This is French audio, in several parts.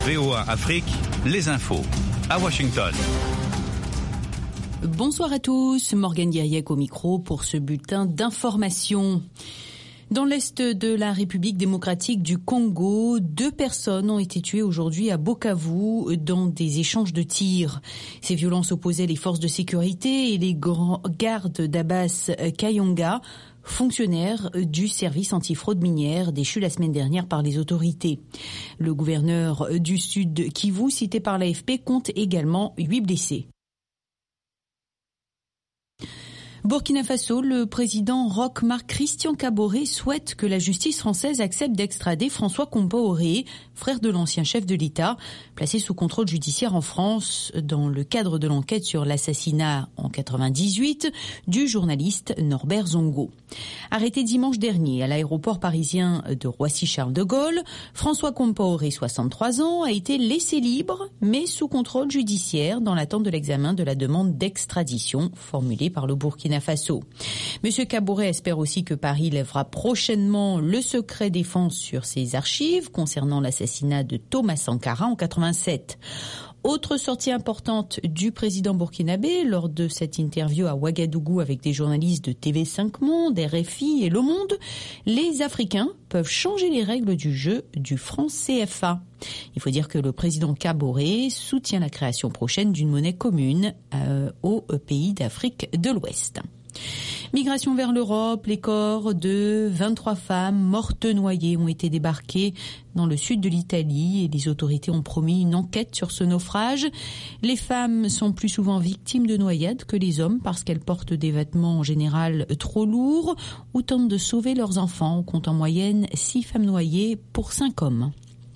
VOA Afrique, les infos, à Washington. Bonsoir à tous, Morgane Guiriec au micro pour ce bulletin d'information. Dans l'est de la République démocratique du Congo, 2 personnes ont été tuées aujourd'hui à Bukavu dans des échanges de tirs. Ces violences opposaient les forces de sécurité et les gardes d'Abbas Kayonga, fonctionnaire du service antifraude minière déchu la semaine dernière par les autorités. Le gouverneur du Sud Kivu, cité par l'AFP, compte également 8 blessés. Burkina Faso, le président Roch-Marc Christian Kaboré souhaite que la justice française accepte d'extrader François Compaoré, frère de l'ancien chef de l'État, placé sous contrôle judiciaire en France dans le cadre de l'enquête sur l'assassinat en 98 du journaliste Norbert Zongo. Arrêté dimanche dernier à l'aéroport parisien de Roissy-Charles de Gaulle, François Compaoré, 63 ans, a été laissé libre, mais sous contrôle judiciaire dans l'attente de l'examen de la demande d'extradition formulée par le Burkina Faso. Monsieur Kaboré espère aussi que Paris lèvera prochainement le secret défense sur ses archives concernant l'assassinat de Thomas Sankara en 87. Autre sortie importante du président burkinabé lors de cette interview à Ouagadougou avec des journalistes de TV5 Monde, RFI et Le Monde, les Africains peuvent changer les règles du jeu du franc CFA. Il faut dire que le président Kaboré soutient la création prochaine d'une monnaie commune aux pays d'Afrique de l'Ouest. Migration vers l'Europe, les corps de 23 femmes mortes noyées ont été débarqués dans le sud de l'Italie et les autorités ont promis une enquête sur ce naufrage. Les femmes sont plus souvent victimes de noyades que les hommes parce qu'elles portent des vêtements en général trop lourds ou tentent de sauver leurs enfants. On compte en moyenne 6 femmes noyées pour 5 hommes.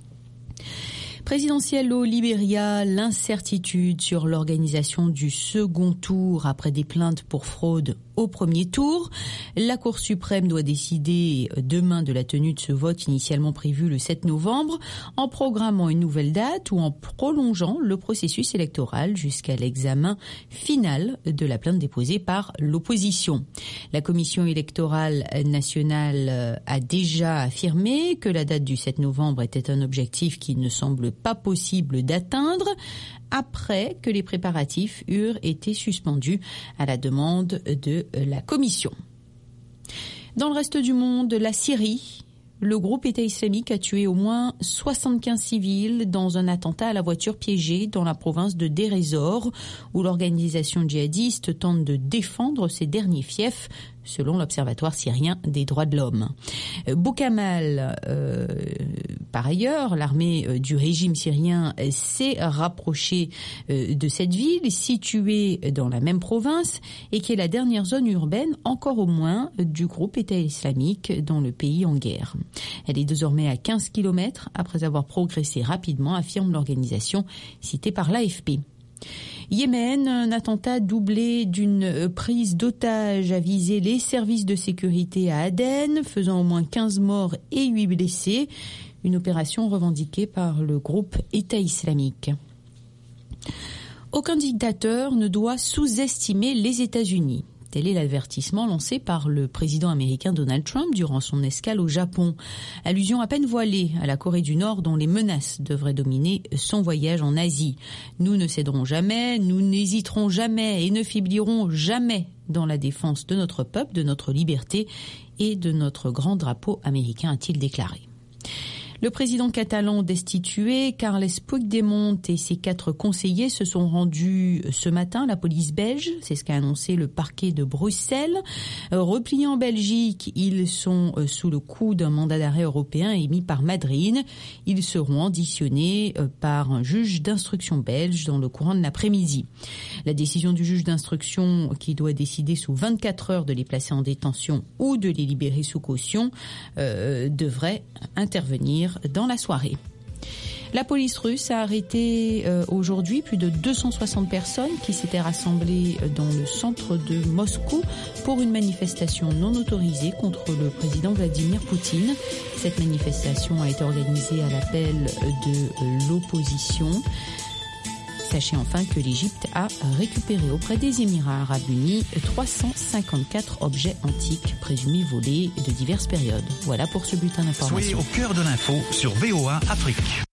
Présidentielle au Libéria, l'incertitude sur l'organisation du second tour après des plaintes pour fraude au premier tour. La Cour suprême doit décider demain de la tenue de ce vote initialement prévu le 7 novembre en programmant une nouvelle date ou en prolongeant le processus électoral jusqu'à l'examen final de la plainte déposée par l'opposition. La Commission électorale nationale a déjà affirmé que la date du 7 novembre était un objectif qui ne semble pas possible d'atteindre après que les préparatifs eurent été suspendus à la demande de la Commission. Dans le reste du monde, la Syrie, le groupe État islamique a tué au moins 75 civils dans un attentat à la voiture piégée dans la province de Deir ez-Zor, où l'organisation djihadiste tente de défendre ses derniers fiefs, selon l'Observatoire syrien des droits de l'homme. Boukamal, par ailleurs, l'armée du régime syrien s'est rapprochée de cette ville, située dans la même province, et qui est la dernière zone urbaine, encore au moins, du groupe État islamique dans le pays en guerre. Elle est désormais à 15 km après avoir progressé rapidement, affirme l'organisation citée par l'AFP. Yémen, un attentat doublé d'une prise d'otages a visé les services de sécurité à Aden, faisant au moins 15 morts et 8 blessés. Une opération revendiquée par le groupe État islamique. Aucun dictateur ne doit sous-estimer les États-Unis. Tel est l'avertissement lancé par le président américain Donald Trump durant son escale au Japon. Allusion à peine voilée à la Corée du Nord dont les menaces devraient dominer son voyage en Asie. Nous ne céderons jamais, nous n'hésiterons jamais et ne faiblirons jamais dans la défense de notre peuple, de notre liberté et de notre grand drapeau américain, a-t-il déclaré. Le président catalan destitué, Carles Puigdemont, et ses 4 conseillers se sont rendus ce matin à la police belge. C'est ce qu'a annoncé le parquet de Bruxelles. Repliés en Belgique, ils sont sous le coup d'un mandat d'arrêt européen émis par Madrid. Ils seront auditionnés par un juge d'instruction belge dans le courant de l'après-midi. La décision du juge d'instruction, qui doit décider sous 24 heures de les placer en détention ou de les libérer sous caution, devrait intervenir dans la soirée. La police russe a arrêté aujourd'hui plus de 260 personnes qui s'étaient rassemblées dans le centre de Moscou pour une manifestation non autorisée contre le président Vladimir Poutine. Cette manifestation a été organisée à l'appel de l'opposition. Sachez enfin que l'Égypte a récupéré auprès des Émirats arabes unis 354 objets antiques présumés volés de diverses périodes. Voilà pour ce bulletin d'information. Soyez au cœur de l'info sur VOA Afrique.